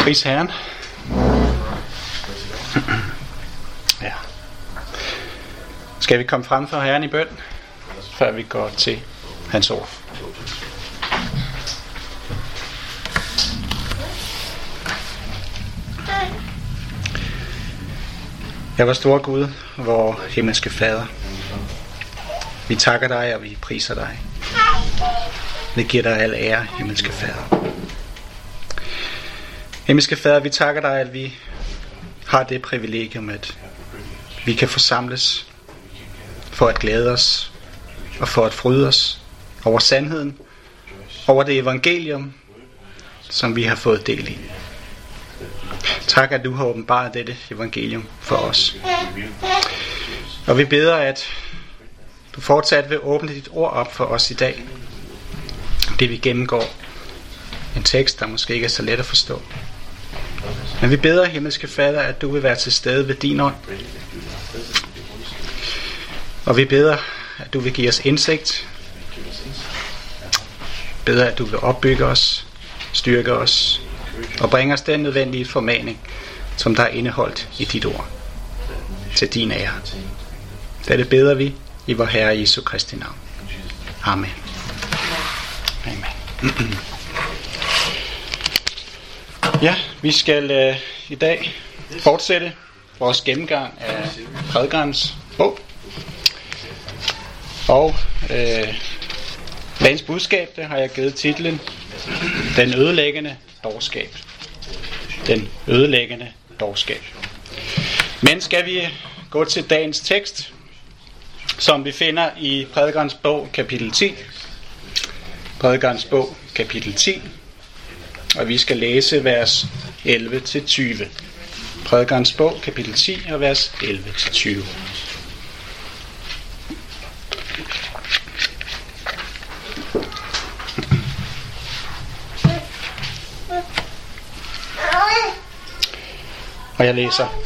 Pris Herren. Ja. Skal vi komme frem for Herren i bøn, før vi går til hans ord? Ja, vor store Gud, vor himmelske Fader, vi takker dig, og vi priser dig. Vi giver dig al ære, himmelske Fader. Himmelske Fader, vi takker dig, at vi har det privilegium, at vi kan forsamles for at glæde os og for at fryde os over sandheden, over det evangelium, som vi har fået del i. Tak, at du har åbenbaret dette evangelium for os. Og vi beder, at du fortsat vil åbne dit ord op for os i dag. Det vi gennemgår en tekst, der måske ikke er så let at forstå. Men vi beder, himmelske Fader, at du vil være til stede ved din ånd. Og vi beder, at du vil give os indsigt. Vi beder, at du vil opbygge os, styrke os og bringe os den nødvendige formaning, som der er indeholdt i dit ord. Til din ære. Dette beder vi i vor Herre Jesu Kristi navn. Amen. Amen. Ja, vi skal i dag fortsætte vores gennemgang af prædikerens bog. Og dagens budskab, det har jeg givet titlen Den ødelæggende dårskab. Den ødelæggende dårskab. Men skal vi gå til dagens tekst, som vi finder i prædikerens bog kapitel 10. Prædikerens bog kapitel 10. Og vi skal læse vers 11-20. Prædikerens bog kapitel 10 og vers 11-20. Og jeg læser.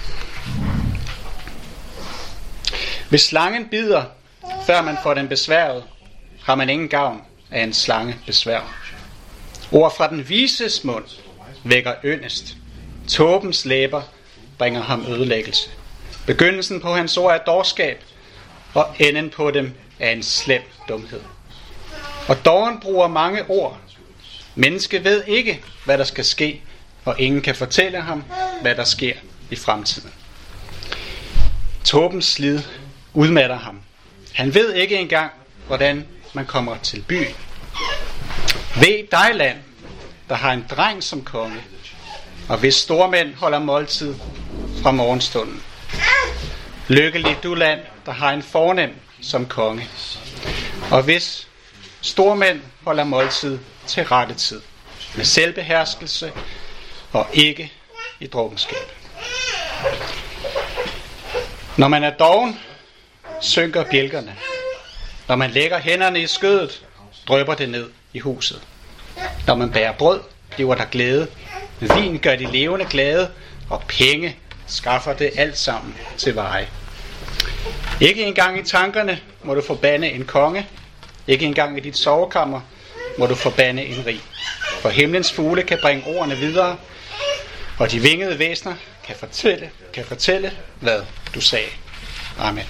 Hvis slangen bider, før man får den besværet, har man ingen gavn af en slange besvær. Ord fra den vises mund vækker yndest. Tåbens læber bringer ham ødelæggelse. Begyndelsen på hans ord er dårskab, og enden på dem er en slem dumhed. Og dåren bruger mange ord. Menneske ved ikke, hvad der skal ske, og ingen kan fortælle ham, hvad der sker i fremtiden. Tåbens slid udmatter ham. Han ved ikke engang, hvordan man kommer til byen. Ved dig, land, der har en dreng som konge, og hvis stormænd holder måltid fra morgenstunden. Lykkelig du, land, der har en fornem som konge, og hvis stormænd holder måltid til rette tid, med selvbeherskelse og ikke i drukkenskab. Når man er doven, synker bjælkerne. Når man lægger hænderne i skødet, drypper det ned i huset. Når man bærer brød, bliver der glæde. Vin gør de levende glade, og penge skaffer det alt sammen til veje. Ikke engang i tankerne må du forbande en konge. Ikke engang i dit sovekammer må du forbande en rig. For himlens fugle kan bringe ordene videre, og de vingede væsner kan fortælle, hvad du sagde. Amen.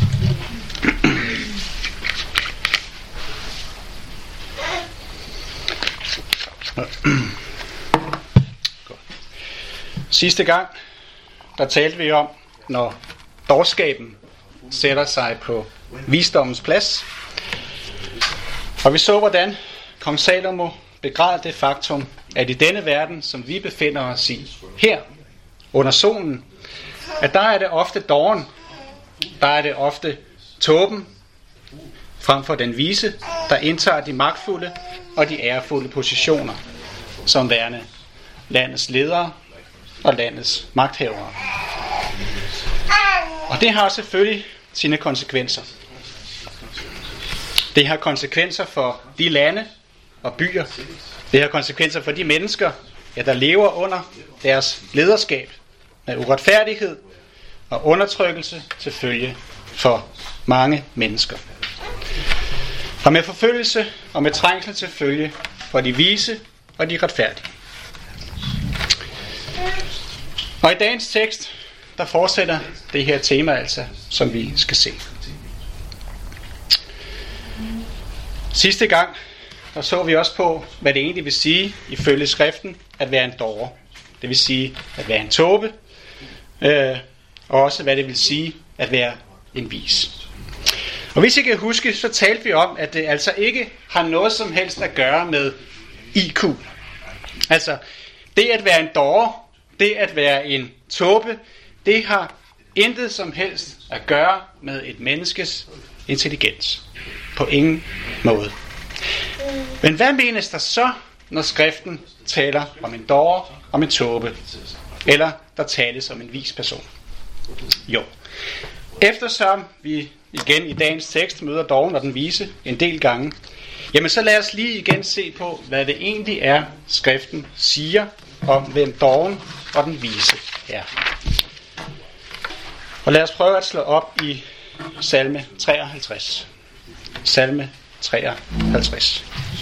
Sidste gang, der talte vi om, når dårskaben sætter sig på visdommens plads. Og vi så, hvordan kong Salomo begræd det faktum, at i denne verden, som vi befinder os i, her under solen, at der er det ofte dåren, der er det ofte tåben, frem for den vise, der indtager de magtfulde og de ærefulde positioner, som værende landets ledere og landets magthavere. Og det har selvfølgelig sine konsekvenser. Det har konsekvenser for de lande og byer. Det har konsekvenser for de mennesker, der lever under deres lederskab med uretfærdighed og undertrykkelse til følge for mange mennesker. Og med forfølgelse og med trængsel til følge for de vise og de retfærdige. Og i dagens tekst, der fortsætter det her tema altså, som vi skal se. Sidste gang, der så vi også på, hvad det egentlig vil sige, ifølge skriften, at være en dårer. Det vil sige, at være en tåbe, og også hvad det vil sige, at være en vis. Og hvis I kan huske, så talte vi om, at det altså ikke har noget som helst at gøre med IQ. Altså, det at være en dårer, det at være en tåbe, det har intet som helst at gøre med et menneskes intelligens. På ingen måde. Men hvad menes der så, når skriften taler om en dårer, om en tåbe, eller der tales om en vis person? Jo, eftersom vi igen i dagens tekst møder dåren og den vise en del gange, jamen så lad os lige igen se på, hvad det egentlig er, skriften siger om, hvem dåren og den vise er. Og lad os prøve at slå op i salme 53. Salme 53.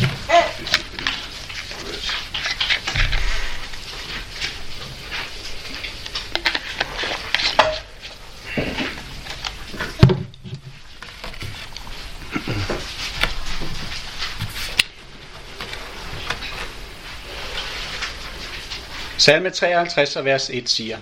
Salme 53 og vers 1 siger: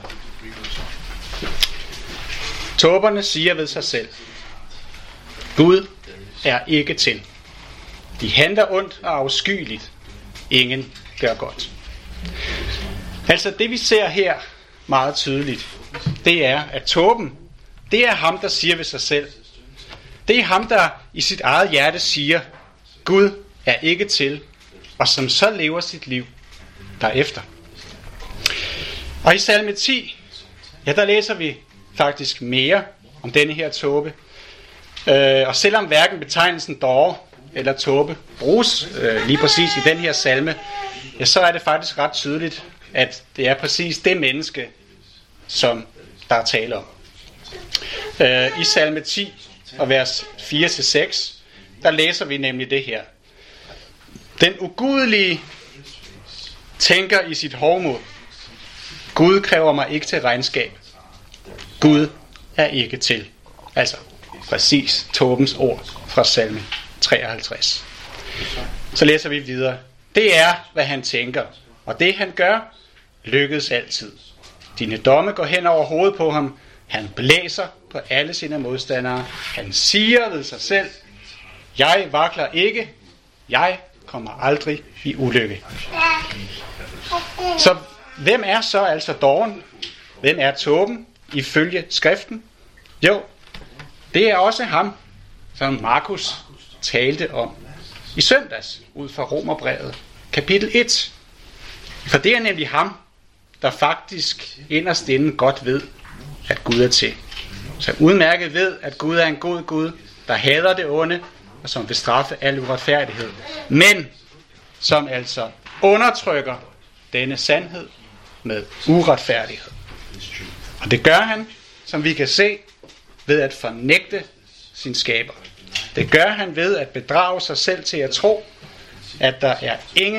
Tåberne siger ved sig selv, Gud er ikke til. De handler ondt og afskyeligt. Ingen gør godt. Altså det vi ser her meget tydeligt, det er, at tåben, det er ham, der siger ved sig selv. Det er ham, der i sit eget hjerte siger, Gud er ikke til, og som så lever sit liv derefter. Og i salme 10, ja, der læser vi faktisk mere om denne her tåbe. Og selvom hverken betegnelsen dårer eller tåbe bruges lige præcis i den her salme, ja, så er det faktisk ret tydeligt, at det er præcis det menneske, som der er tale om. I salme 10 og vers 4-6, der læser vi nemlig det her. Den ugudelige tænker i sit hovmod, Gud kræver mig ikke til regnskab. Gud er ikke til. Altså præcis tåbens ord fra salme 53. Så læser vi videre. Det er, hvad han tænker, og det han gør, lykkes altid. Dine domme går hen over hovedet på ham. Han blæser på alle sine modstandere. Han siger ved sig selv, jeg vakler ikke, jeg kommer aldrig i ulykke. Så hvem er så altså dåren? Hvem er tåben ifølge skriften? Jo, det er også ham, som Markus talte om i søndags ud fra Romerbrevet, kapitel 1. For det er nemlig ham, der faktisk inderst inde godt ved, at Gud er til. Så udmærket ved, at Gud er en god Gud, der hader det onde, og som vil straffe al uretfærdighed. Men som altså undertrykker denne sandhed med uretfærdighed. Og det gør han, som vi kan se, ved at fornægte sin skaber. Det gør han ved at bedrage sig selv til at tro, at der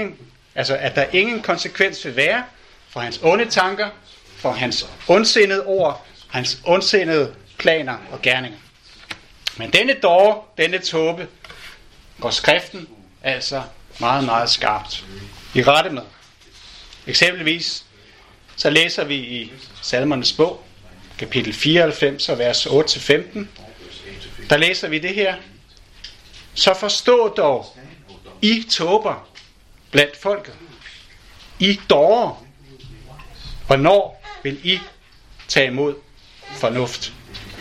ingen konsekvens vil være for hans onde tanker, for hans ondsindede ord, hans ondsindede planer og gerninger. Men denne dåre, denne tåbe, går skriften altså meget, meget skarpt i rette med. Eksempelvis så læser vi i Salmernes bog, kapitel 94, vers 8-15. Der læser vi det her. Så forstå dog, I tåber blandt folket. I dårer. Hvornår vil I tage imod fornuft?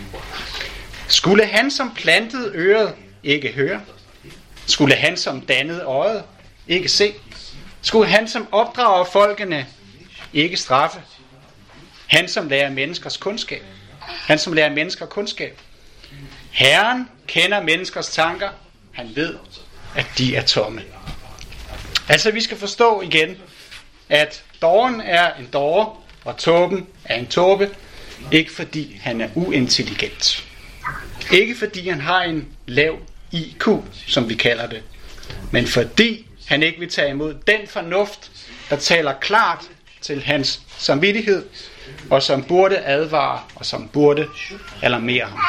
Skulle han som plantede øret ikke høre? Skulle han som dannede øjet ikke se? Skulle han som opdrager folkene ikke straffe? Han som lærer menneskers kundskab. Han som lærer mennesker kundskab. Herren kender menneskers tanker. Han ved, at de er tomme. Altså vi skal forstå igen, at dåren er en dåre, og tåben er en tåbe, ikke fordi han er uintelligent. Ikke fordi han har en lav IQ, som vi kalder det, men fordi han ikke vil tage imod den fornuft, der taler klart til hans samvittighed, og som burde advare, og som burde alarmere ham.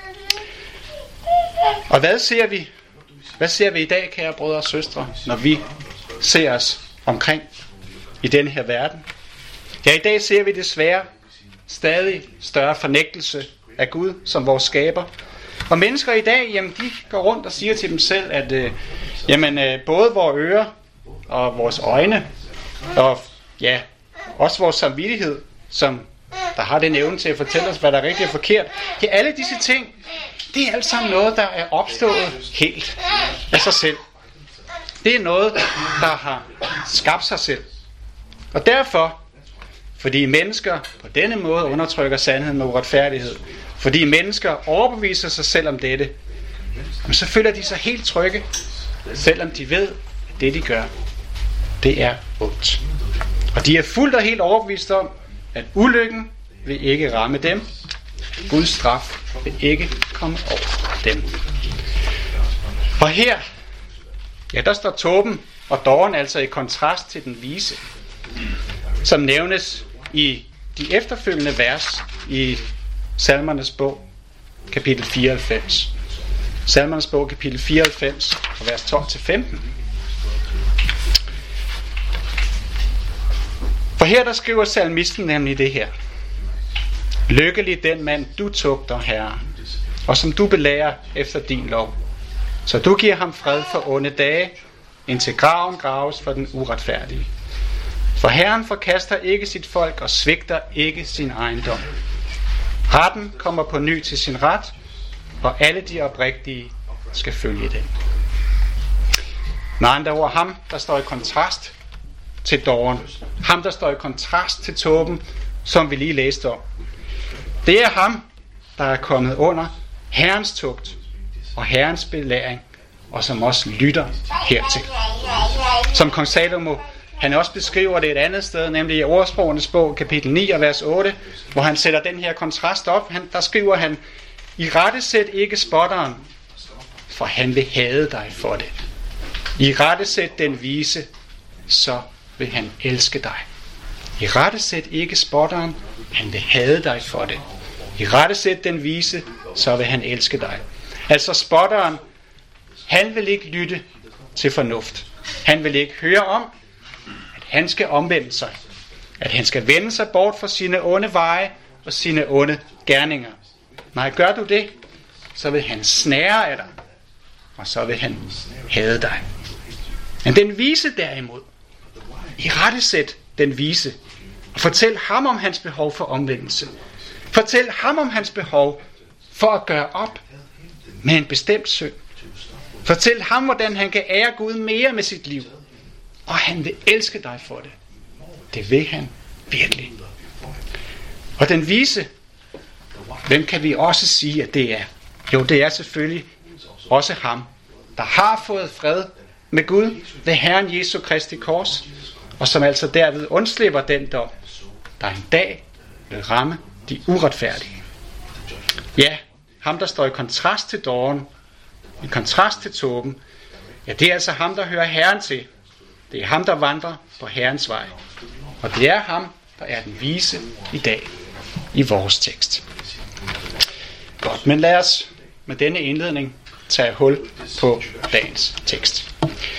Og hvad ser vi? Hvad ser vi i dag, kære brødre og søstre, når vi ser os omkring i denne her verden? Ja, i dag ser vi desværre stadig større fornægtelse af Gud som vores skaber. Og mennesker i dag, jamen, de går rundt og siger til dem selv, at både vores ører og vores øjne, og ja, også vores samvittighed, som der har den evne til at fortælle os, hvad der er rigtigt og forkert. Ja, alle disse ting, det er alt sammen noget, der er opstået helt af sig selv. Det er noget, der har skabt sig selv. Og derfor, fordi mennesker på denne måde undertrykker sandheden med uretfærdighed, fordi mennesker overbeviser sig selv om dette, så føler de sig helt trygge, selvom de ved, at det de gør, det er ondt. Og de er fuldt og helt overbevist om, at ulykken vil ikke ramme dem. Guds straf vil ikke komme over dem. Og her, ja, der står tåben og dåren altså i kontrast til den vise, som nævnes i de efterfølgende vers i Salmernes bog, kapitel 94. Salmernes bog, kapitel 94, vers 12-15. For her der skriver salmisten nemlig det her. Lykkelig den mand, du tugter, Herre, og som du belærer efter din lov. Så du giver ham fred for onde dage, indtil graven graves for den uretfærdige. For Herren forkaster ikke sit folk og svigter ikke sin ejendom. Retten kommer på ny til sin ret, og alle de oprigtige skal følge den. Med andre ord, ham der står i kontrast til dåren, ham der står i kontrast til tåben, som vi lige læste om. Det er ham, der er kommet under Herrens tugt og Herrens belæring, og som også lytter hertil. Som kong Salomo, han også beskriver det et andet sted, nemlig i Ordsprogenes bog, kapitel 9 og vers 8, hvor han sætter den her kontrast op. Der skriver han, i rettesæt ikke spotteren, for han vil hade dig for det. I rettesæt den vise, så vil han elske dig. I rettesæt ikke spotteren, han vil hade dig for det. I rettesæt den vise, så vil han elske dig. Altså spotteren, han vil ikke lytte til fornuft. Han vil ikke høre om, at han skal omvende sig. At han skal vende sig bort fra sine onde veje og sine onde gerninger. Nej, gør du det, så vil han snære af dig, og så vil han hade dig. Men den vise derimod, i rettesæt den vise, og fortæl ham om hans behov for omvendelse. Fortæl ham om hans behov for at gøre op med en bestemt synd. Fortæl ham, hvordan han kan ære Gud mere med sit liv. Og han vil elske dig for det. Det vil han virkelig. Og den vise, hvem kan vi også sige, at det er? Jo, det er selvfølgelig også ham, der har fået fred med Gud ved Herren Jesu Kristi kors, og som altså derved undslipper den dom, der en dag vil ramme de uretfærdige. Ja, ham der står i kontrast til dåren, i kontrast til tåben, ja, det er altså ham, der hører Herren til. Det er ham, der vandrer på Herrens vej. Og det er ham, der er den vise i dag i vores tekst. Godt, men lad os med denne indledning tage hul på dagens tekst.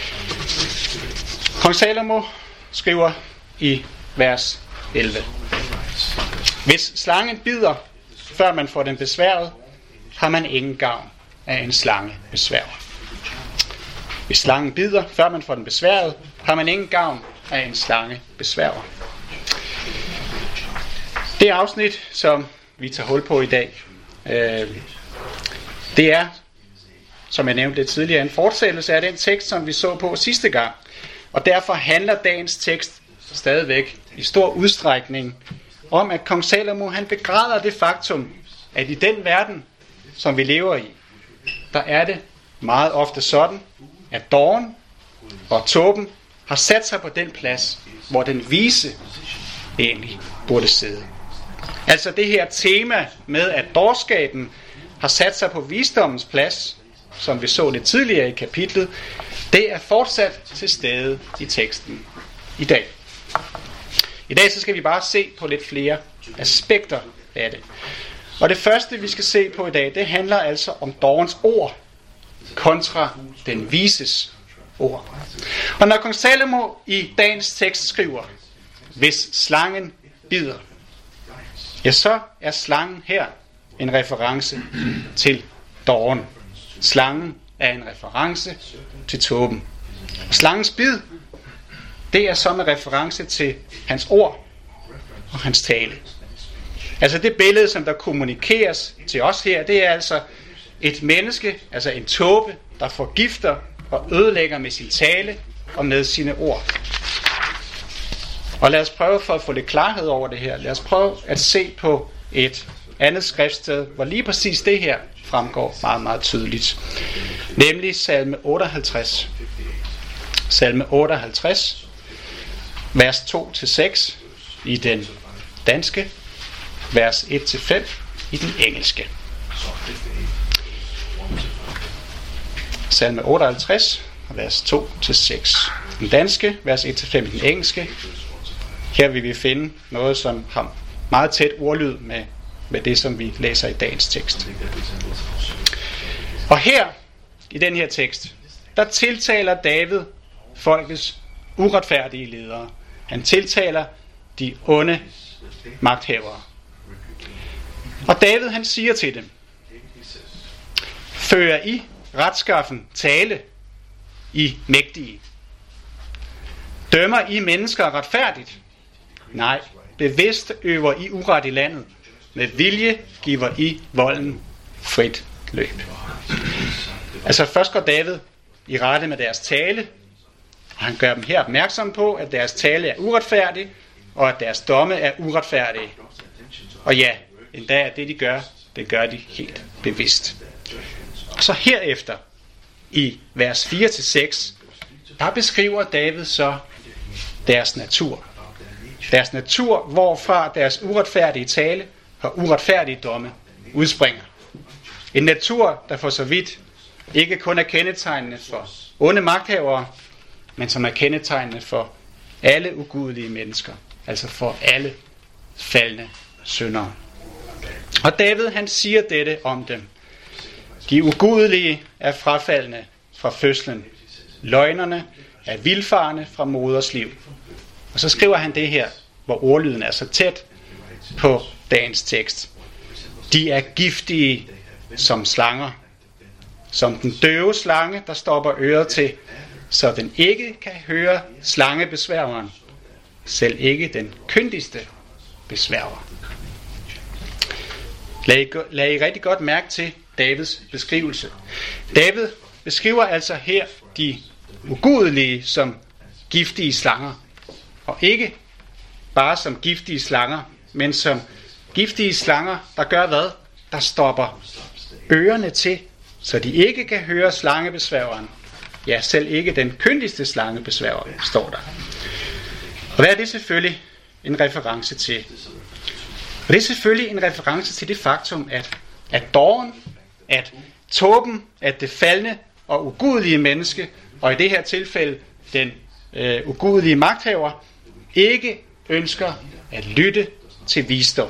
Kong Salomo skriver i vers 11. Hvis slangen bider, før man får den besværet, har man ingen gavn af en slange besværet. Hvis slangen bider, før man får den besværet, har man ingen gavn af en slange besværet. Det afsnit, som vi tager hul på i dag, det er, som jeg nævnte lidt tidligere, en fortsættelse af den tekst, som vi så på sidste gang. Og derfor handler dagens tekst stadigvæk i stor udstrækning om, at kong Salomo han begræder det faktum, at i den verden, som vi lever i, der er det meget ofte sådan, at dåren og tåben har sat sig på den plads, hvor den vise egentlig burde sidde. Altså det her tema med, at dårskaben har sat sig på visdommens plads, som vi så lidt tidligere i kapitlet, det er fortsat til stede i teksten i dag. I dag så skal vi bare se på lidt flere aspekter af det. Og det første, vi skal se på i dag, det handler altså om dovens ord kontra den vises ord. Og når kong Salomo i dagens tekst skriver, hvis slangen bider, ja, så er slangen her en reference til doven. Slangen er en reference til tåben. Slangens bid, det er så en reference til hans ord og hans tale. Altså det billede, som der kommunikeres til os her, det er altså et menneske, altså en tåbe, der forgifter og ødelægger med sin tale og med sine ord. Og lad os prøve for at få lidt klarhed over det her. Lad os prøve at se på et andet skriftsted, hvor lige præcis det her fremgår meget, meget tydeligt. Nemlig salme 58. Salme 58, vers 2-6 i den danske, vers 1-5 i den engelske. Salme 58, vers 2-6 i den danske, vers 1-5 i den engelske. Her vil vi finde noget, som har meget tæt ordlyd med det, som vi læser i dagens tekst. Og her, i den her tekst, der tiltaler David folkets uretfærdige ledere. Han tiltaler de onde magthavere. Og David, han siger til dem, fører I retskaffen tale, I mægtige? Dømmer I mennesker retfærdigt? Nej, bevidst øver I uret i landet. Med vilje giver I volden frit løb. Altså først går David i rette med deres tale, og han gør dem her opmærksom på, at deres tale er uretfærdig, og at deres domme er uretfærdige. Og ja, endda at det gør de helt bevidst. Og så herefter, i vers 4-6, der beskriver David så deres natur. Deres natur, hvorfra deres uretfærdige tale og uretfærdige domme udspringer. En natur, der for så vidt ikke kun er kendetegnende for onde magthavere, men som er kendetegnende for alle ugudelige mennesker, altså for alle faldne syndere. Og David, han siger dette om dem. De ugudelige er frafaldne fra fødslen. Løgnerne er vildfarne fra moders liv. Og så skriver han det her, hvor ordlyden er så tæt på dagens tekst. De er giftige som slanger. Som den døve slange, der stopper øret til, så den ikke kan høre slangebesværgeren. Selv ikke den kyndigste besværger. Lad I rigtig godt mærke til Davids beskrivelse. David beskriver altså her de ugudelige som giftige slanger. Og ikke bare som giftige slanger, men som giftige slanger, der gør hvad? Der stopper ørerne til, så de ikke kan høre slangebesværgeren. Ja, selv ikke den kyndigste slangebesværger, står der. Og hvad er det selvfølgelig en reference til? Og det er selvfølgelig en reference til det faktum, at doven, at tåben, at det faldne og ugudelige menneske, og i det her tilfælde den ugudelige magthaver, ikke ønsker at lytte til visdom.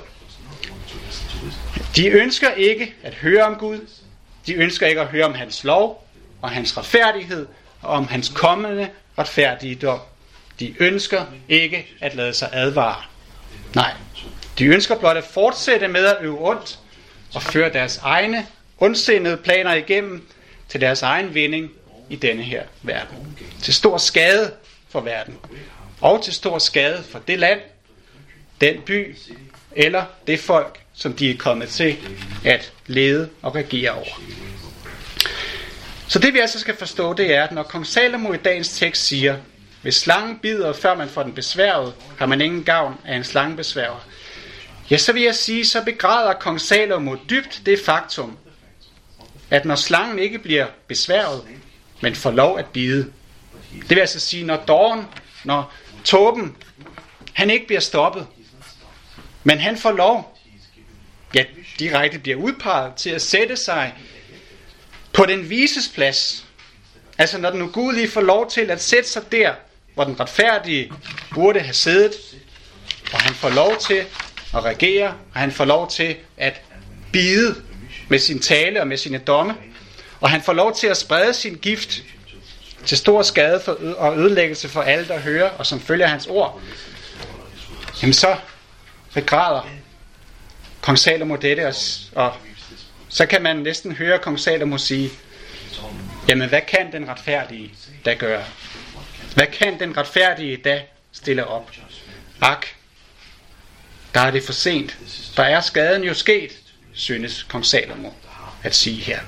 De ønsker ikke at høre om Gud. De ønsker ikke at høre om hans lov og hans retfærdighed og om hans kommende retfærdige dom. De ønsker ikke at lade sig advare. Nej, de ønsker blot at fortsætte med at øve ondt og føre deres egne ondsindede planer igennem til deres egen vinding i denne her verden. Til stor skade for verden. Og til stor skade for det land, den by eller det folk, som de er kommet til at lede og regere over. Så det vi altså skal forstå, det er, at når kong Salomo i dagens tekst siger, hvis slangen bider, før man får den besværget, har man ingen gavn af en slangebesværger. Ja, så vil jeg sige, så begræder kong Salomo dybt det faktum, at når slangen ikke bliver besværget, men får lov at bide. Det vil altså sige, når tåben, han ikke bliver stoppet, men han får lov, ja, direkte bliver udpeget til at sætte sig på den vises plads. Altså når den ugudelige får lov til at sætte sig der, hvor den retfærdige burde have siddet, og han får lov til at regere, og han får lov til at bide med sin tale og med sine domme, og han får lov til at sprede sin gift til stor skade og ødelæggelse for alle, der hører, og som følger hans ord, jamen så begræder kong Salomo dette, og så kan man næsten høre kong Salomo sige, jamen hvad kan den retfærdige da gøre? Hvad kan den retfærdige da stille op? Ak, der er det for sent. Der er skaden jo sket, synes kong Salomo at sige her.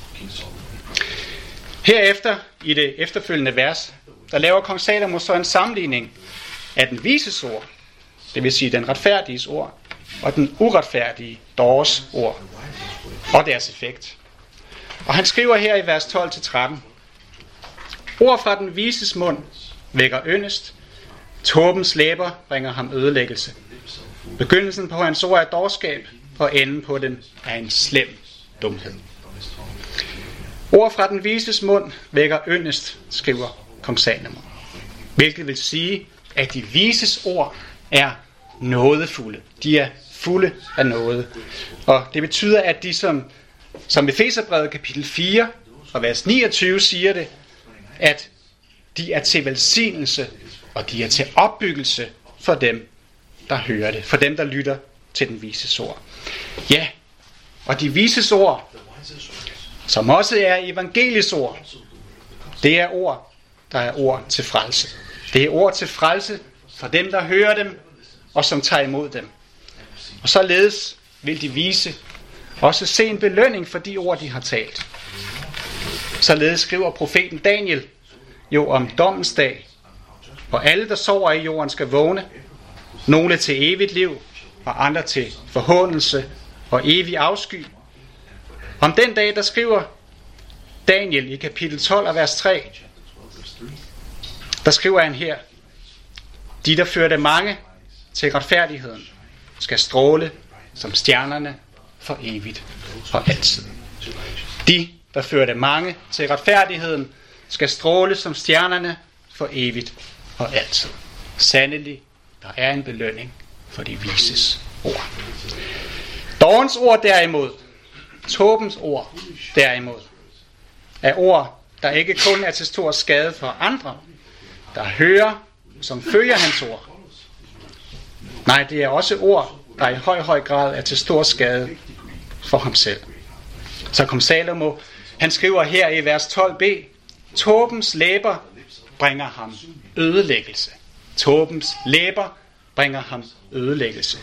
Herefter, i det efterfølgende vers, der laver kong Salomo så en sammenligning af den vises ord, det vil sige den retfærdiges ord, og den uretfærdige dåres ord, og deres effekt. Og han skriver her i vers 12-13, ord fra den vises mund vækker yndest, tåbens læber bringer ham ødelæggelse. Begyndelsen på hans ord er dårskab, og enden på dem er en slem dumhed. Ord fra den vises mund vækker yndest, skriver kong Salomo. Hvilket vil sige, at de vises ord er nådefulde. De er fulde af nåde. Og det betyder, at de som Efeserbrevet kapitel 4 og vers 29 siger det, at de er til velsignelse, og de er til opbyggelse for dem, der hører det. For dem, der lytter til den vises ord. Ja, og de vises ord, som også er evangeliets ord, det er ord, der er ord til frelse. Det er ord til frelse for dem, der hører dem, og som tager imod dem. Og således vil de vise også se en belønning for de ord, de har talt. Således skriver profeten Daniel jo om dommens dag, hvor alle, der sover i jorden, skal vågne, nogle til evigt liv, og andre til forhåndelse og evig afsky. Om den dag, der skriver Daniel i kapitel 12 og vers 3, der skriver han her, de, der førte mange til retfærdigheden, skal stråle som stjernerne for evigt og altid. De, der førte mange til retfærdigheden, skal stråle som stjernerne for evigt og altid. Sandelig, der er en belønning for de vises ord. Dårens ord derimod, tåbens ord derimod, er ord, der ikke kun er til stor skade for andre, der hører, som følger hans ord. Nej, det er også ord, der i høj grad er til stor skade for ham selv. Så kom Salomo, han skriver her i vers 12b, tåbens læber bringer ham ødelæggelse. Tåbens læber bringer ham ødelæggelse.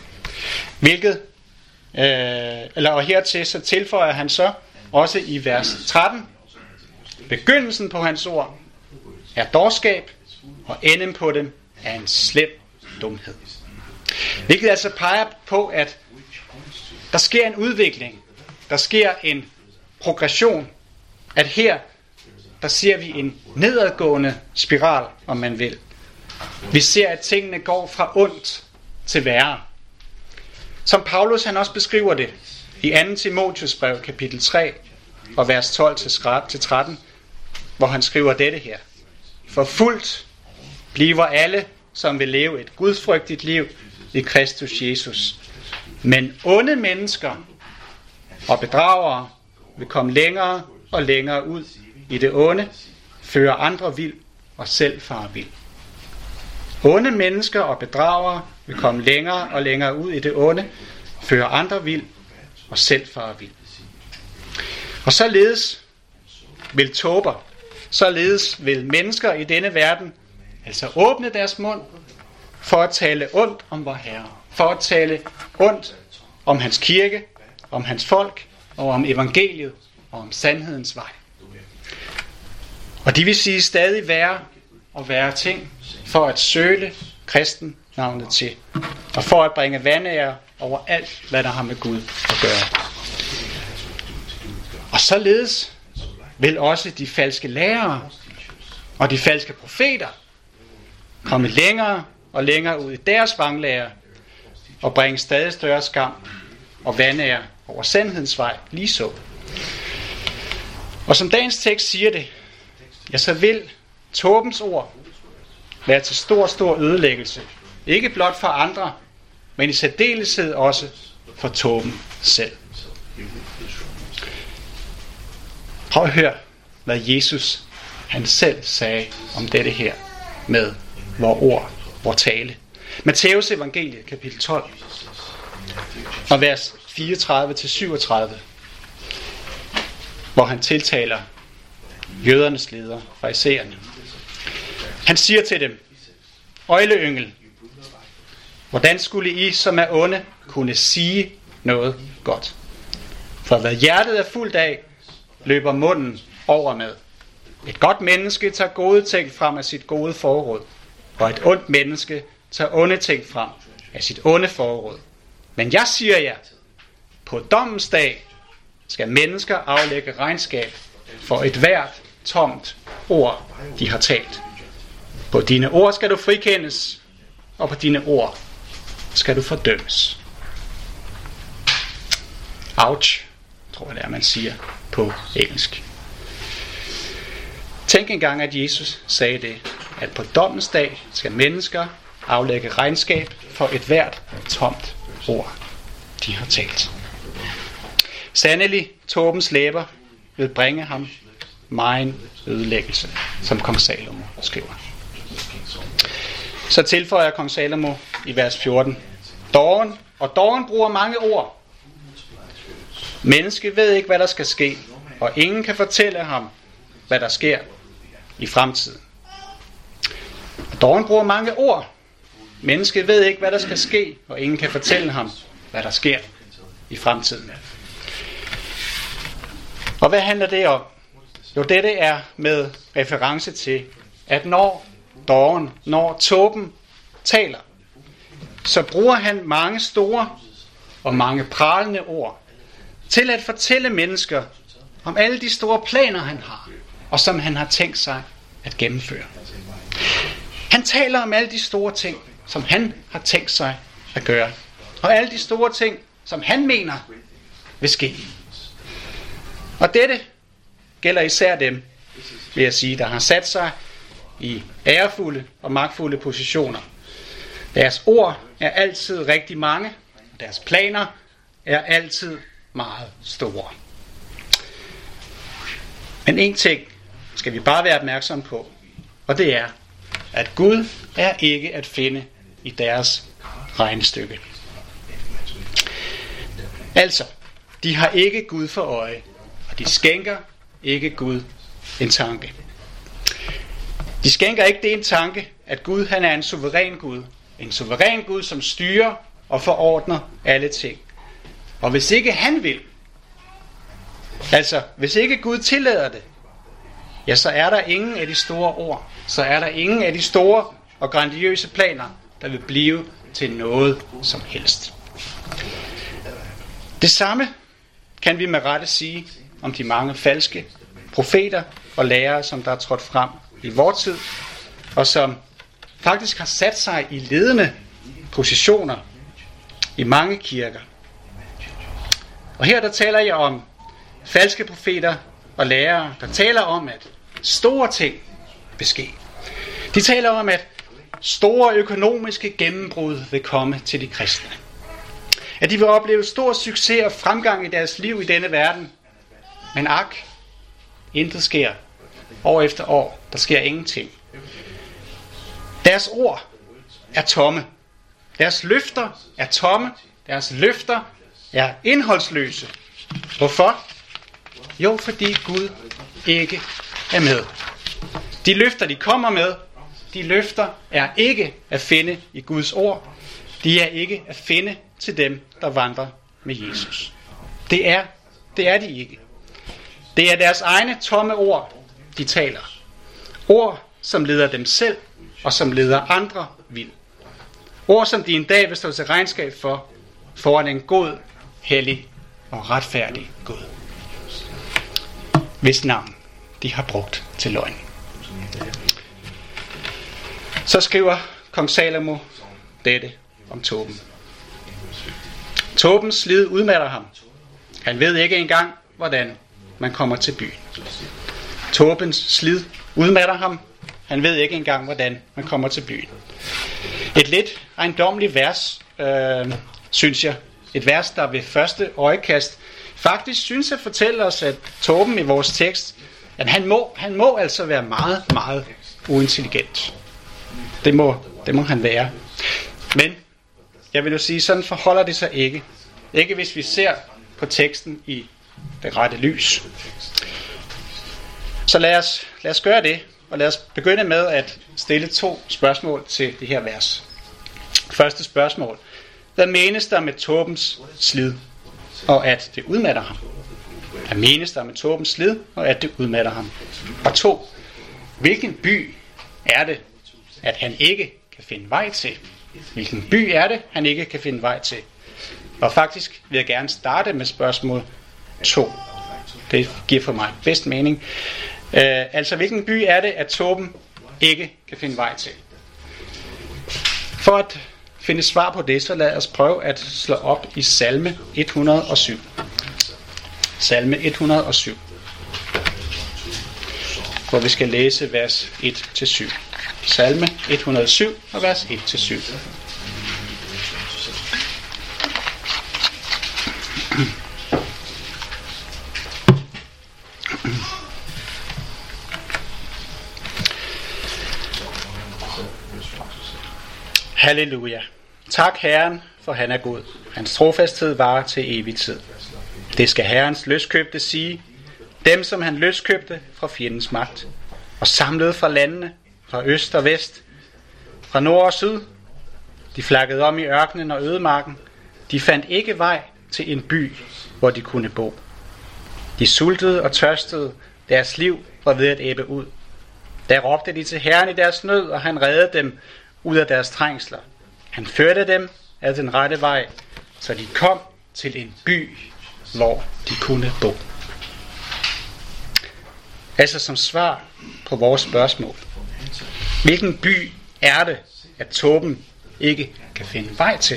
Og hertil så tilføjer han så også i vers 13, begyndelsen på hans ord er dårskab, og enden på dem er en slem dumhed. Hvilket altså peger på, at der sker en udvikling, der sker en progression, at her, der ser vi en nedadgående spiral, om man vil. Vi ser, at tingene går fra ondt til værre. Som Paulus han også beskriver det i 2. Timotheus brev, kapitel 3, og vers 12-13, hvor han skriver dette her. Forfulgt bliver alle, som vil leve et gudfrygtigt liv i Kristus Jesus. Men onde mennesker og bedragere vil komme længere og længere ud i det onde, føre andre vild og selv fare vild. Onde mennesker og bedragere vil komme længere og længere ud i det onde, føre andre vild og selv fare vild. Og således vil tåber, således vil mennesker i denne verden altså åbne deres mund for at tale ondt om vor Herre, for at tale ondt om hans kirke, om hans folk og om evangeliet og om sandhedens vej. Og de vil sige stadig værre og værre ting for at søle kristen navnet til, og for at bringe vanære over alt, hvad der har med Gud at gøre. Og således vil også de falske lærere og de falske profeter komme længere og længere ud i deres vranglære og bringe stadig større skam og vanære over sandhedens vej lige så. Og som dagens tekst siger det, ja, så vil tåbens ord være til stor ødelæggelse. Ikke blot for andre, men i særdeleshed også for Torben selv. Prøv at høre, hvad Jesus han selv sagde om dette her med vor ord, vor tale. Matthæus evangeliet, kapitel 12, og vers 34-37, hvor han tiltaler jødernes ledere, farisæerne. Han siger til dem: Øgleyngel, hvordan skulle I, som er onde, kunne sige noget godt? For hvad hjertet er fuldt af, løber munden over med. Et godt menneske tager gode ting frem af sit gode forråd, og et ondt menneske tager onde ting frem af sit onde forråd. Men jeg siger jer, på dommens dag skal mennesker aflægge regnskab for et hvert tomt ord, de har talt. På dine ord skal du frikendes, og på dine ord skal du fordømmes. Ouch, tror jeg det er, man siger på engelsk. Tænk engang, at Jesus sagde det, at på dommens dag skal mennesker aflægge regnskab for et hvert tomt ord, de har talt. Sandelig, Torbens læber vil bringe ham megen ødelæggelse, som kong Salomo skriver. Så tilføjer kong Salomo i vers 14: Dåren bruger mange ord. Mennesket ved ikke, hvad der skal ske, og ingen kan fortælle ham, hvad der sker i fremtiden. Dåren bruger mange ord. Mennesket ved ikke, hvad der skal ske, og ingen kan fortælle ham, hvad der sker i fremtiden. Og hvad handler det om? Jo, dette er med reference til, at når Torben taler, så bruger han mange store og mange pralende ord til at fortælle mennesker om alle de store planer, han har, og som han har tænkt sig at gennemføre. Han taler om alle de store ting, som han har tænkt sig at gøre, og alle de store ting, som han mener vil ske. Og dette gælder især dem, vil jeg sige, der har sat sig i ærefulde og magtfulde positioner. Deres ord er altid rigtig mange, og deres planer er altid meget store. Men en ting skal vi bare være opmærksom på, og det er, at Gud er ikke at finde i deres regnestykke. Altså, de har ikke Gud for øje, og de skænker ikke Gud en tanke. De skænker ikke det en tanke, at Gud han er en suveræn Gud. En suveræn Gud, som styrer og forordner alle ting. Og hvis ikke han vil, altså hvis ikke Gud tillader det, ja, så er der ingen af de store ord, så er der ingen af de store og grandiøse planer, der vil blive til noget som helst. Det samme kan vi med rette sige om de mange falske profeter og lærere, som der er trådt frem i vor tid, og som faktisk har sat sig i ledende positioner i mange kirker. Og her der taler jeg om falske profeter og lærere, der taler om, at store ting vil ske. De taler om, at store økonomiske gennembrud vil komme til de kristne. At de vil opleve stor succes og fremgang i deres liv i denne verden. Men ak, intet sker. År efter år, der sker ingenting. Deres ord er tomme. Deres løfter er tomme. Deres løfter er indholdsløse. Hvorfor? Jo, fordi Gud ikke er med. De løfter, de kommer med, de løfter er ikke at finde i Guds ord. De er ikke at finde til dem, der vandrer med Jesus. Det er de ikke. Det er deres egne tomme ord, de taler. Ord, som leder dem selv, og som leder andre vild. Ord, som de en dag vil stå til regnskab for, foran en god, hellig og retfærdig Gud. Hvis navn de har brugt til løgn. Så skriver kong Salomo dette om Torben. Torbens slid udmatter ham. Han ved ikke engang, hvordan man kommer til byen. Torbens slid udmatter ham. Han ved ikke engang, hvordan man kommer til byen. Et lidt ejendommeligt vers synes jeg. Et vers, der ved første øjekast faktisk synes at fortælle os, at Torben i vores tekst, at han må altså være meget, meget uintelligent. Det må han være. Men jeg vil jo sige, sådan forholder det sig ikke. Ikke hvis vi ser på teksten i det rette lys. Så lad os gøre det, og lad os begynde med at stille 2 spørgsmål til det her vers. Første spørgsmål. Hvad menes der med Torbens slid, og at det udmatter ham? Hvad menes der med Torbens slid, og at det udmatter ham? Og 2. Hvilken by er det, at han ikke kan finde vej til? Hvilken by er det, han ikke kan finde vej til? Og faktisk vil jeg gerne starte med spørgsmål 2. Det giver for mig bedst mening. Altså, hvilken by er det, at Torben ikke kan finde vej til? For at finde svar på det, så lad os prøve at slå op i salme 107. Salme 107. Hvor vi skal læse vers 1-7. Salme 107 og vers 1-7. Halleluja. Tak Herren, for han er god. Hans trofasthed varer til evig tid. Det skal Herrens løskøbte sige, dem som han løskøbte fra fjendens magt, og samlede fra landene, fra øst og vest, fra nord og syd. De flakkede om i ørkenen og ødemarken. De fandt ikke vej til en by, hvor de kunne bo. De sultede og tørstede. Deres liv var ved at ebbe ud. Der råbte de til Herren i deres nød, og han reddede dem ud af deres trængsler. Han førte dem ad den rette vej, så de kom til en by, hvor de kunne bo. Altså som svar på vores spørgsmål. Hvilken by er det, at Torben ikke kan finde vej til?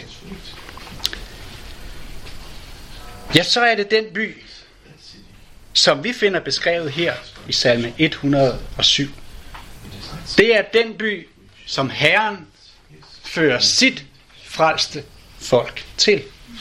Ja, så er det den by, som vi finder beskrevet her i salme 107. Det er den by, som Herren fører sit frelste folk til.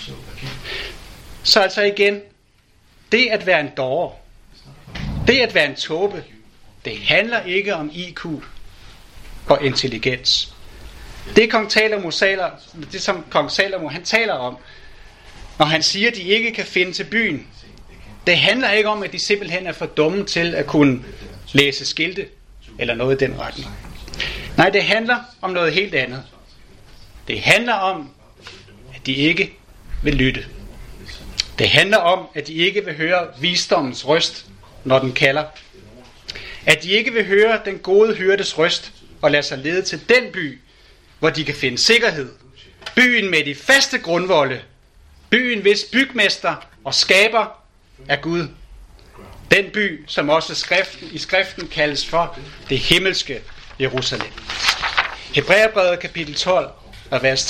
Så altså igen, det at være en dårer, det at være en tåbe, det handler ikke om IQ og intelligens. Det som kong Salomo han taler om, når han siger, at de ikke kan finde til byen, det handler ikke om, at de simpelthen er for dumme til at kunne læse skilte eller noget i den retning. Nej, det handler om noget helt andet. Det handler om, at de ikke vil lytte. Det handler om, at de ikke vil høre visdommens røst, når den kalder. At de ikke vil høre den gode hyrdes røst og lade sig lede til den by, hvor de kan finde sikkerhed. Byen med de faste grundvolde. Byen, hvis bygmester og skaber er Gud. Den by, som også i skriften kaldes for det himmelske Jerusalem. Hebræerbrevet kapitel 12 og vers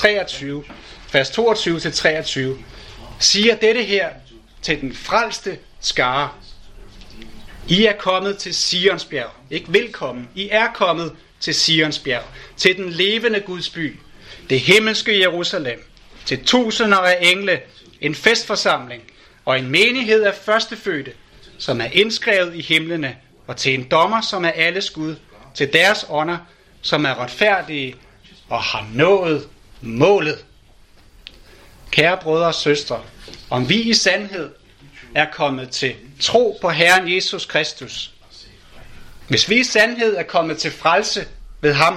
22-23 siger dette her til den frelste skare. I er kommet til Sions bjerg. Ikke velkommen. I er kommet til Sions bjerg. Til den levende Guds by. Det himmelske Jerusalem. Til tusinder af engle. En festforsamling. Og en menighed af førstefødte, som er indskrevet i himlene. Og til en dommer, som er alles Gud. Til deres ånder, som er retfærdige og har nået målet. Kære brødre og søstre, om vi i sandhed er kommet til tro på Herren Jesus Kristus, hvis vi i sandhed er kommet til frelse ved ham,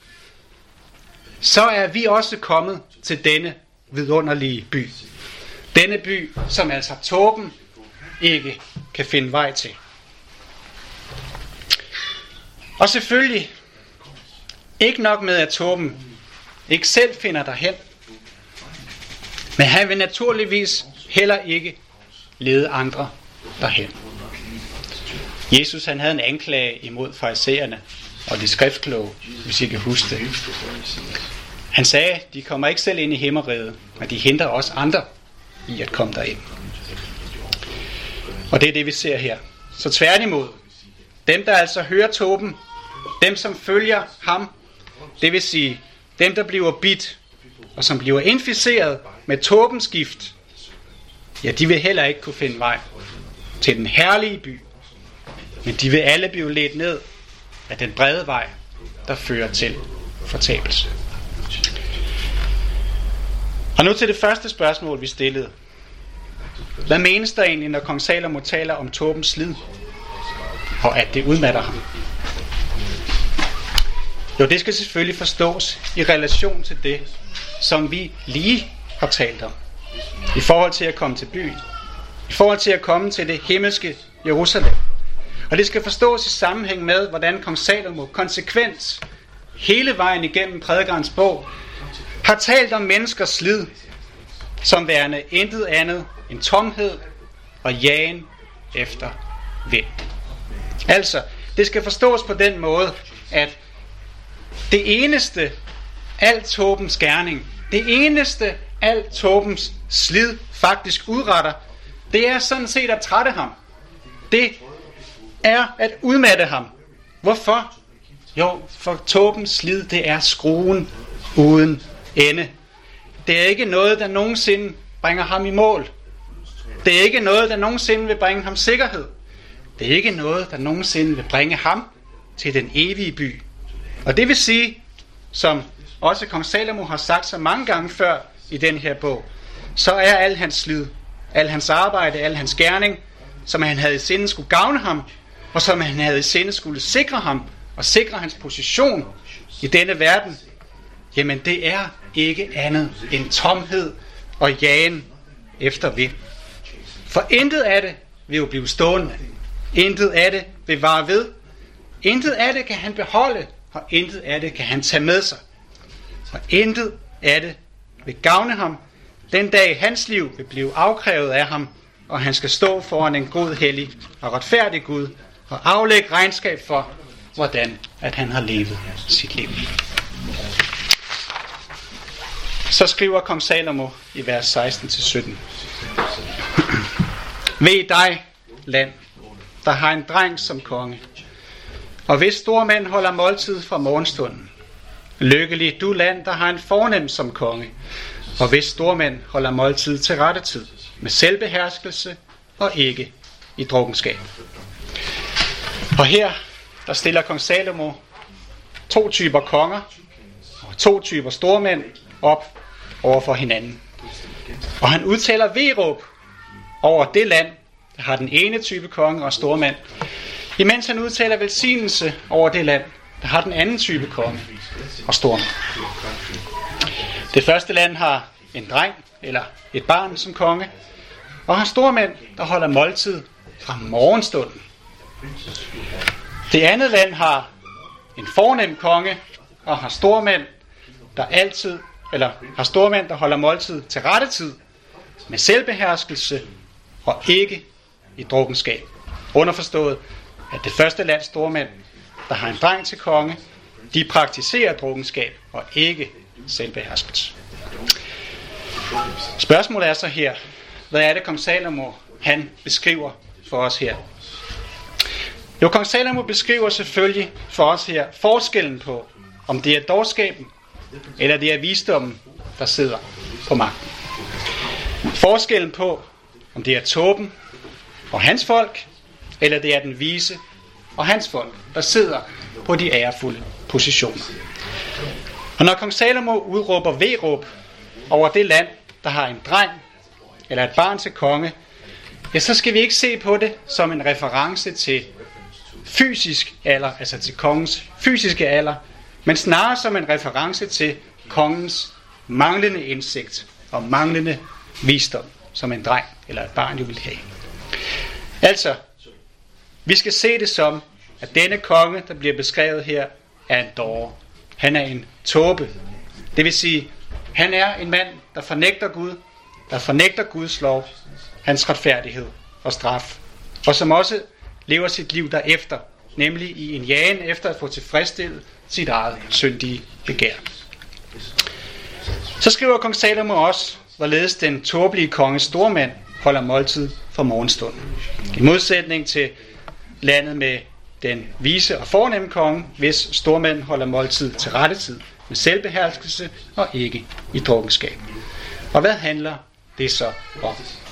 så er vi også kommet til denne vidunderlige by. Denne by, som altså Torben ikke kan finde vej til. Og selvfølgelig, ikke nok med at Torben ikke selv finder derhen, men han vil naturligvis heller ikke lede andre derhen. Jesus han havde en anklage imod farisæerne og de skriftkloge, hvis I kan huske det. Han sagde, de kommer ikke selv ind i himmeriget, men de hindrer også andre i at komme derind. Og det er det vi ser her. Så tværtimod, dem der altså hører Torben, dem som følger ham, det vil sige dem der bliver bidt, og som bliver inficeret med tåbens gift, ja, de vil heller ikke kunne finde vej til den herlige by, men de vil alle blive ledt ned af den brede vej, der fører til fortabelse. Og nu til det første spørgsmål, vi stillede. Hvad menes der egentlig, når kong Salomo taler om tåbens slid, og at det udmatter ham? Jo, det skal selvfølgelig forstås i relation til det, som vi lige har talt om. I forhold til at komme til byen. I forhold til at komme til det himmelske Jerusalem. Og det skal forstås i sammenhæng med, hvordan kong Salomo konsekvent hele vejen igennem prædikerens bog har talt om menneskers slid, som værende intet andet end tomhed og jagen efter vind. Altså, det skal forstås på den måde, at det eneste alt tåbens gerning, det eneste alt tåbens slid faktisk udretter, det er sådan set at trætte ham. Det er at udmatte ham. Hvorfor? Jo, for tåbens slid, det er skruen uden ende. Det er ikke noget, der nogensinde bringer ham i mål. Det er ikke noget, der nogensinde vil bringe ham sikkerhed. Det er ikke noget, der nogensinde vil bringe ham til den evige by. Og det vil sige, som også kong Salomo har sagt så mange gange før i den her bog, så er al hans slid, al hans arbejde, al hans gerning, som han havde i sinde skulle gavne ham, og som han havde i sinde skulle sikre ham, og sikre hans position i denne verden, jamen det er ikke andet end tomhed og jagen efter vind. For intet af det vil jo blive stående. Intet af det vil vare ved. Intet af det kan han beholde, og intet af det kan han tage med sig. Og intet af det vil gavne ham, den dag hans liv vil blive afkrævet af ham, og han skal stå foran en god, hellig og retfærdig Gud, og aflægge regnskab for, hvordan at han har levet sit liv. Så skriver kong Salomo i vers 16-17. Ved dig, land, der har en dreng som konge, og hvis stormænd holder måltid fra morgenstunden. Lykkelig du land, der har en fornem som konge, og hvis stormænd holder måltid til rette tid, med selvbeherskelse og ikke i drukkenskab. Og her, der stiller kong Salomo 2 typer konger og 2 typer stormænd op over for hinanden. Og han udtaler veråb over det land, der har den ene type konge og stormand, imens han udtaler velsignelse over det land, der har den anden type konge og stormand. Det første land har en dreng eller et barn som konge, og har stormænd, der holder måltid fra morgenstunden. Det andet land har en fornem konge og har stormænd, der holder måltid til rette tid med selvbeherskelse og ikke i drukkenskab. Underforstået, at det første lands stormænd, der har en dreng til konge, de praktiserer drukkenskab og ikke selvbeherskelse. Spørgsmålet er så her, hvad er det kong Salomo han beskriver for os her? Jo, kong Salomo beskriver selvfølgelig for os her forskellen på, om det er dårskaben eller det er visdommen, der sidder på magten. Forskellen på, om det er tåben og hans folk, eller det er den vise og hans folk, der sidder på de ærefulde positioner. Og når kong Salomo udråber veråb over det land, der har en dreng eller et barn til konge, ja, så skal vi ikke se på det som en reference til fysisk alder, altså til kongens fysiske alder, men snarere som en reference til kongens manglende indsigt og manglende visdom, som en dreng eller et barn jo vil have. Altså, vi skal se det som, at denne konge, der bliver beskrevet her, er en dåre. Han er en tåbe. Det vil sige, han er en mand, der fornægter Gud, der fornægter Guds lov, hans retfærdighed og straf, og som også lever sit liv derefter, nemlig i en jagen efter at få tilfredsstillet sit eget syndige begær. Så skriver kong Salomo også, hvorledes den tåbelige konges stormand holder måltid for morgenstunden. I modsætning til landet med den vise og fornemme konge, hvis stormand holder måltid til rette tid med selvbeherskelse og ikke i drukkenskab. Og hvad handler det så om?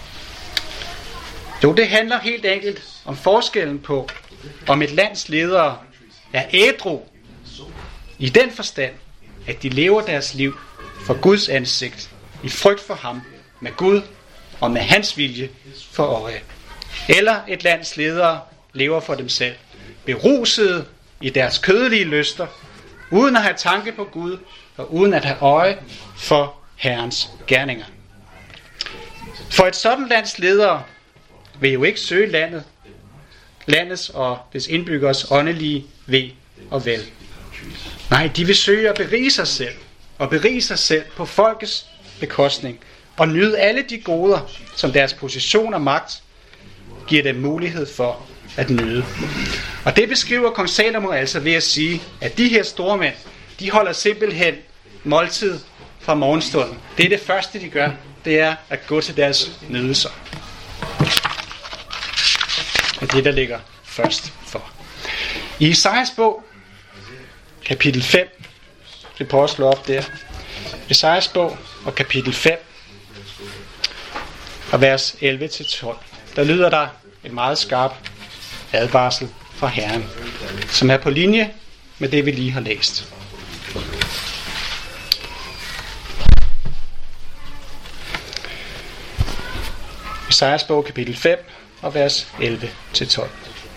Jo, det handler helt enkelt om forskellen på, om et lands ledere er ædru i den forstand, at de lever deres liv for Guds ansigt, i frygt for ham, med Gud og med hans vilje for øje. Eller et lands ledere lever for dem selv, berusede i deres kødelige lyster, uden at have tanke på Gud og uden at have øje for Herrens gerninger. For et sådan lands ledere vil jo ikke søge landets og dets indbyggers åndelige ve og vel. Nej, de vil søge at berige sig selv, og berige sig selv på folkets bekostning, og nyde alle de goder, som deres position og magt giver dem mulighed for at nyde. Og det beskriver kong Salomo altså ved at sige, at de her store mænd, de holder simpelthen måltid fra morgenstunden. Det er det første, de gør, det er at gå til deres nydelser. Det er det, der ligger først for. I Esajas bog, kapitel 5, vi prøver at slå op der. Esajas bog og kapitel 5, og vers 11-12, der lyder der en meget skarp advarsel fra Herren, som er på linje med det, vi lige har læst. Esajas bog, kapitel 5, og vers 11-12.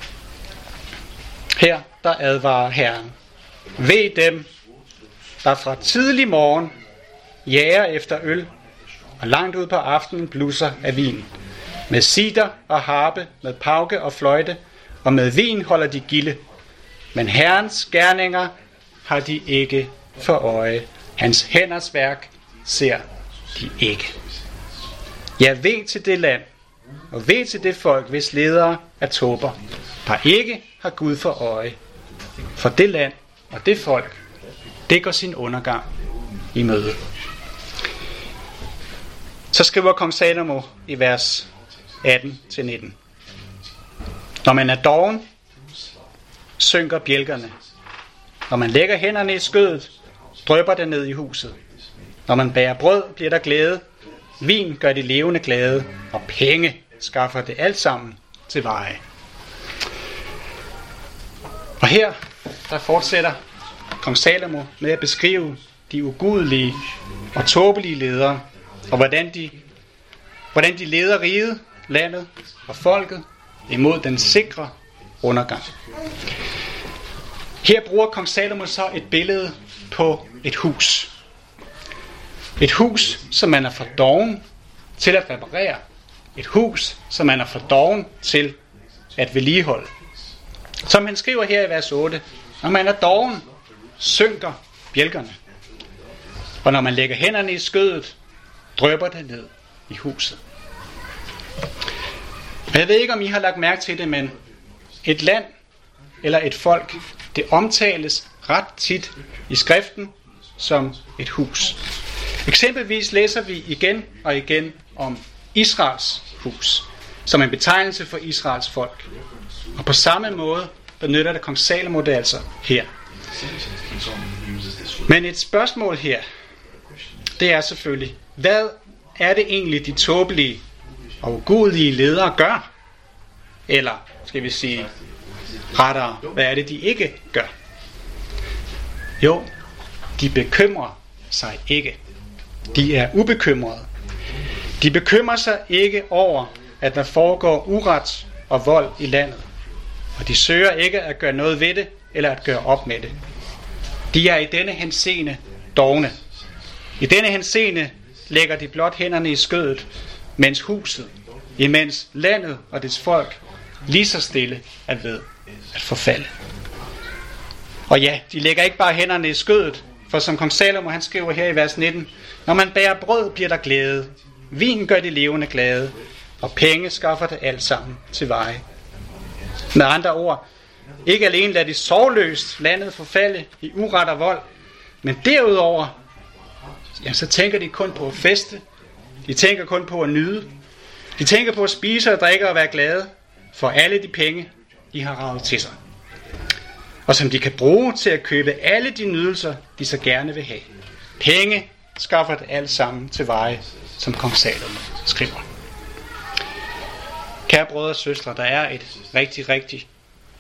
Her, der advarer Herren: Ved dem, der fra tidlig morgen jager efter øl, og langt ud på aftenen blusser af vin. Med cider og harpe, med pauke og fløjte, og med vin holder de gilde. Men Herrens gerninger har de ikke for øje. Hans hænders værk ser de ikke. Ja, ved til det land, og ved til det folk, hvis ledere er tåber, der ikke har Gud for øje. For det land og det folk, det går sin undergang i møde. Så skriver kong Salomo i vers 18-19. Når man er doven, synker bjælkerne. Når man lægger hænderne i skødet, drypper det ned i huset. Når man bærer brød, bliver der glæde. Vin gør de levende glade, og penge skaffer det alt sammen til veje. Og her, der fortsætter kong Salomo med at beskrive de ugudelige og tåbelige ledere, og hvordan de leder riget, landet og folket imod den sikre undergang. Her bruger kong Salomo så et billede på et hus. Et hus, som man er for doven til at reparere. Et hus, som man er for doven til at vedligeholde. Som han skriver her i vers 8. Når man er doven, synker bjælkerne. Og når man lægger hænderne i skødet, drypper det ned i huset. Og jeg ved ikke, om I har lagt mærke til det, men et land eller et folk, det omtales ret tit i skriften som et hus. Eksempelvis læser vi igen og igen om Israels hus, som en betegnelse for Israels folk. Og på samme måde benytter det kong Salomo det altså her. Men et spørgsmål her, det er selvfølgelig, hvad er det egentlig de tåbelige og ugudelige ledere gør? Eller skal vi sige rettere, hvad er det de ikke gør? Jo, de bekymrer sig ikke. De er ubekymrede. De bekymrer sig ikke over, at der foregår uret og vold i landet. Og de søger ikke at gøre noget ved det, eller at gøre op med det. De er i denne henseende dovne. I denne henseende lægger de blot hænderne i skødet, mens huset, imens landet og dets folk lige så stille er ved at forfalde. Og ja, de lægger ikke bare hænderne i skødet, for som kong Salomo han skriver her i vers 19, når man bærer brød, bliver der glæde. Vin gør de levende glade, og penge skaffer det alt sammen til veje. Med andre ord, ikke alene lader de sorgløst landet forfalde i uret og vold, men derudover, ja, så tænker de kun på at feste, de tænker kun på at nyde, de tænker på at spise og drikke og være glade for alle de penge, de har raget til sig. og som de kan bruge til at købe alle de nydelser, de så gerne vil have. Penge skaffer det alt sammen til veje, som kong Salomo skriver. Kære brødre og søstre, der er et rigtig, rigtig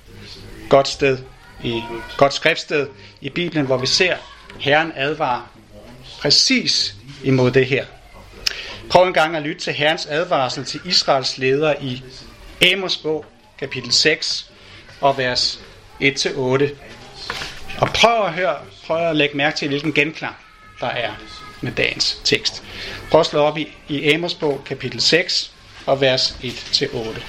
godt skriftsted i Bibelen, hvor vi ser Herren advare præcis imod det her. Prøv en gang at lytte til Herrens advarsel til Israels ledere i Amos bog, kapitel 6 og vers 1-8. Og prøv at lægge mærke til, hvilken genklang der er med dagens tekst. Prøv at slå op i Amos bog, kapitel 6 og vers 1-8.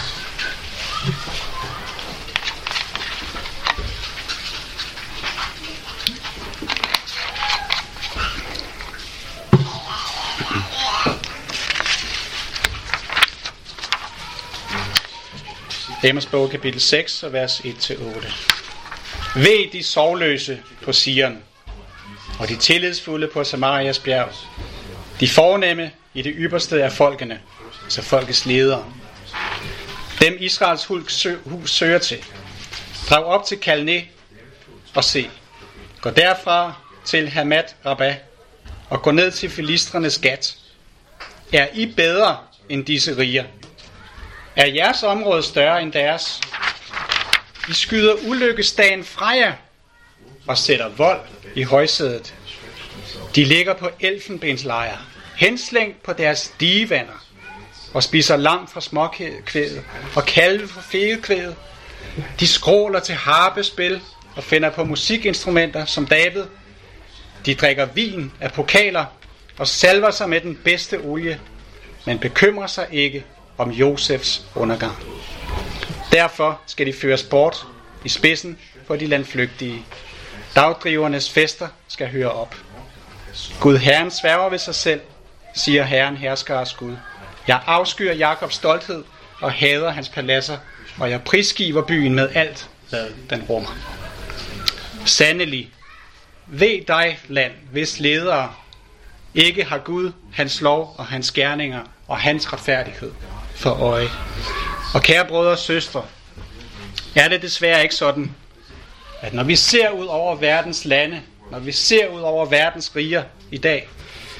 Amos bog, kapitel 6 og vers 1-8. Ved de sorgløse på Sion, og de tillidsfulde på Samarias bjerg, de fornemme i det ypperste af folkene, altså folkets ledere. Dem Israels hus søger til. Drag op til Kalne og se. Gå derfra til Hamat Rabba og gå ned til filistrenes Gat. Er I bedre end disse riger? Er jeres område større end deres? I skyder ulykkesdagen fra jer og sætter vold i højsædet. De ligger på elfenbenslejre, henslængt på deres digevander, og spiser lam fra småkvædet og kalve fra fegekvædet. De skråler til harpespil og finder på musikinstrumenter som David. De drikker vin af pokaler og salver sig med den bedste olie, men bekymrer sig ikke om Josefs undergang. Derfor skal de føres bort i spidsen for de landflygtige. Dagdrivernes fester skal høre op. Gud Herren sværger ved sig selv, siger Herren herskers Gud. Jeg afskyr Jakobs stolthed og hader hans paladser, og jeg prisgiver byen med alt, hvad den rummer. Sandelig, ved dig land, hvis ledere ikke har Gud, hans lov og hans gerninger og hans retfærdighed for øje. Og kære brødre og søstre, er det desværre ikke sådan, at når vi ser ud over verdens lande, når vi ser ud over verdens riger i dag,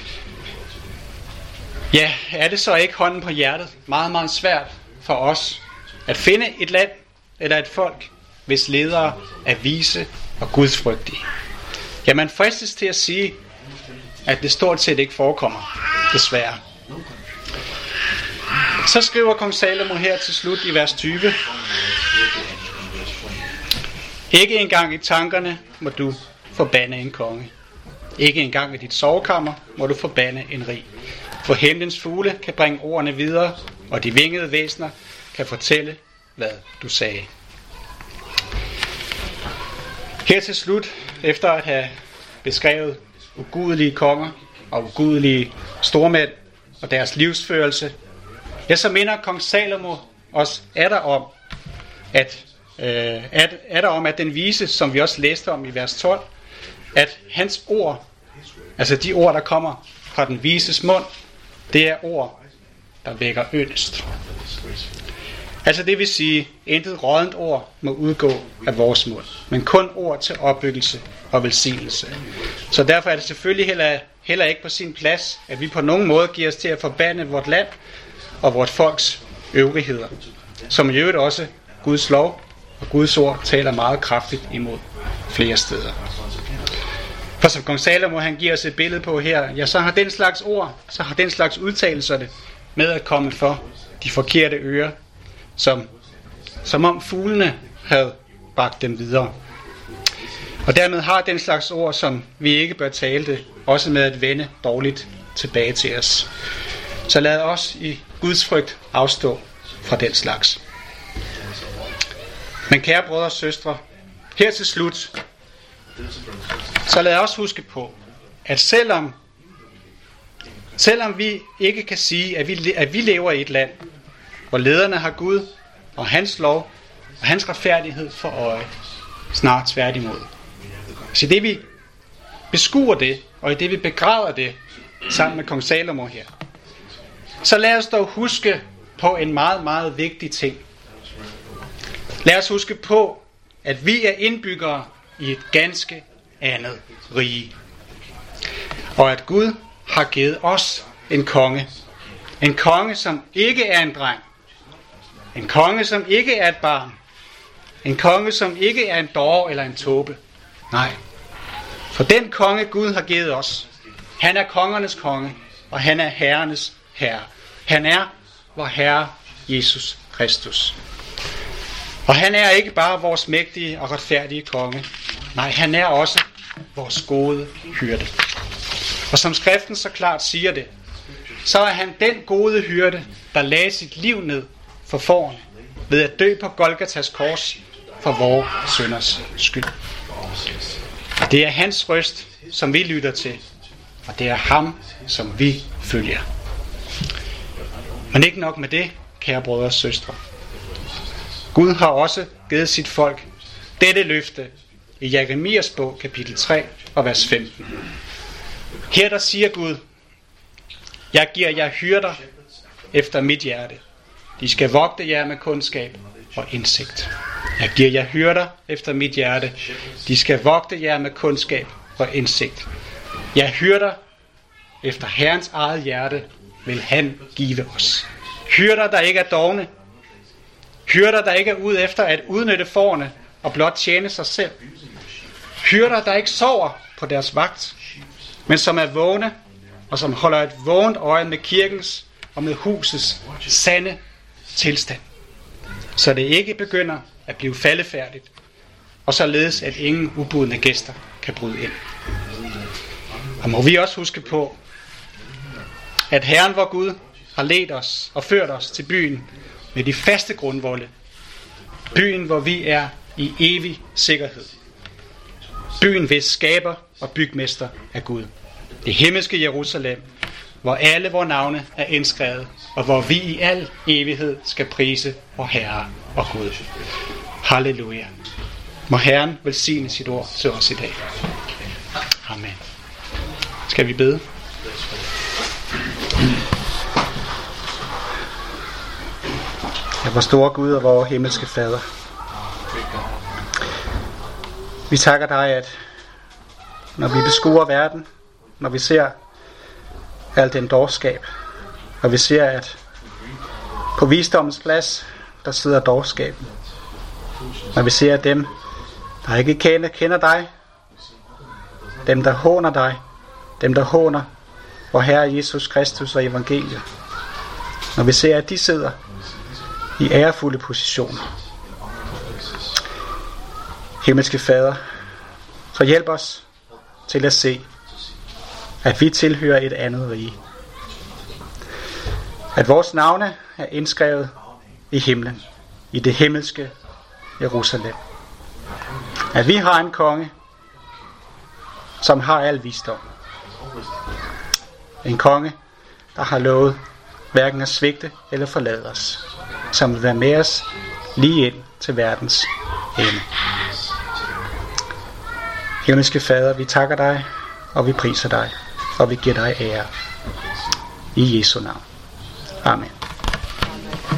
ja, er det så ikke hånden på hjertet meget, meget svært for os at finde et land eller et folk, hvis ledere er vise og gudsfrygtige? Ja, man fristes til at sige, at det stort set ikke forekommer, desværre. Så skriver kong Salomo her til slut i vers 20. Ikke engang i tankerne må du forbande en konge. Ikke engang i dit sovekammer må du forbande en rig. For himlens fugle kan bringe ordene videre, og de vingede væsener kan fortælle, hvad du sagde. Her til slut, efter at have beskrevet ugudelige konger og ugudelige stormænd og deres livsførelse, ja, så minder kong Salomo os atter om, at den vise, som vi også læste om i vers 12, at hans ord, altså de ord, der kommer fra den vises mund, det er ord, der vækker yndest. Altså det vil sige, intet råddent ord må udgå af vores mund, men kun ord til opbyggelse og velsignelse. Så derfor er det selvfølgelig heller ikke på sin plads, at vi på nogen måde giver os til at forbande vort land og vort folks øvrigheder, som i øvrigt også Guds lov og Guds ord taler meget kraftigt imod flere steder. For som kong Salomo han giver os et billede på her, ja, så har den slags ord, så har den slags udtalelser det med at komme for de forkerte ører, som om fuglene havde bragt dem videre. Og dermed har den slags ord, som vi ikke bør tale det, også med at vende dårligt tilbage til os. Så lad os i Guds frygt afstå fra den slags. Men kære brødre og søstre, her til slut, så lad os huske på, at selvom vi ikke kan sige, at vi lever i et land, hvor lederne har Gud og hans lov og hans retfærdighed for øje, snart tværtimod. Så det vi beskuer det, og i det vi begræder det, sammen med kong Salomo her, så lad os dog huske på en meget, meget vigtig ting. Lad os huske på, at vi er indbyggere i et ganske andet rige. Og at Gud har givet os en konge. En konge, som ikke er en dreng. En konge, som ikke er et barn. En konge, som ikke er en dåre eller en tåbe. Nej. For den konge, Gud har givet os, han er kongernes konge, og han er herrenes herre. Han er vor Herre Jesus Kristus. Og han er ikke bare vores mægtige og retfærdige konge. Nej, han er også vores gode hyrde. Og som skriften så klart siger det, så er han den gode hyrde, der lagde sit liv ned for fårene, ved at dø på Golgatas kors for vores synders skyld. Og det er hans røst, som vi lytter til, og det er ham, som vi følger. Men ikke nok med det, kære brødre og søstre. Gud har også givet sit folk dette løfte i Jeremias bog, kapitel 3 og vers 15. Her der siger Gud: Jeg giver jer hyrder efter mit hjerte. De skal vogte jer med kundskab og indsigt. Jeg giver jer hyrder efter mit hjerte. De skal vogte jer med kundskab og indsigt. Jeg hyrder efter Herrens eget hjerte vil han give os. Hyrder, der ikke er dovne. Hyrder, der ikke er ude efter at udnytte fårene og blot tjene sig selv. Hyrder, der ikke sover på deres vagt, men som er vågne og som holder et vågent øje med kirkens og med husets sande tilstand, så det ikke begynder at blive faldefærdigt, og således at ingen ubudne gæster kan bryde ind. Og må vi også huske på, at Herren vor Gud har ledt os og ført os til byen med de faste grundvolde. Byen, hvor vi er i evig sikkerhed. Byen, hvis skaber og bygmester er Gud. Det himmelske Jerusalem, hvor alle vores navne er indskrevet, og hvor vi i al evighed skal prise vor Herre og Gud. Halleluja. Må Herren velsigne sit ord til os i dag. Amen. Skal vi bede? Ja, vor store Gud og vor himmelske Fader. Vi takker dig, at når vi beskuer verden, når vi ser alt den dårskab, når vi ser, at på visdommens plads, der sidder dårskaben, når vi ser dem, der ikke kender dig, dem, der håner dig, dem, der håner vor Herre Jesus Kristus og evangeliet, når vi ser, at de sidder i ærefulde positioner. Himmelske Fader, så hjælp os til at se, at vi tilhører et andet rige. At vores navne er indskrevet i himlen, i det himmelske Jerusalem. At vi har en konge, som har al visdom. En konge, der har lovet hverken at svigte eller forlade os, som vil være med os lige ind til verdens ende. Himmelske Fader, vi takker dig, og vi priser dig, og vi giver dig ære. I Jesu navn. Amen.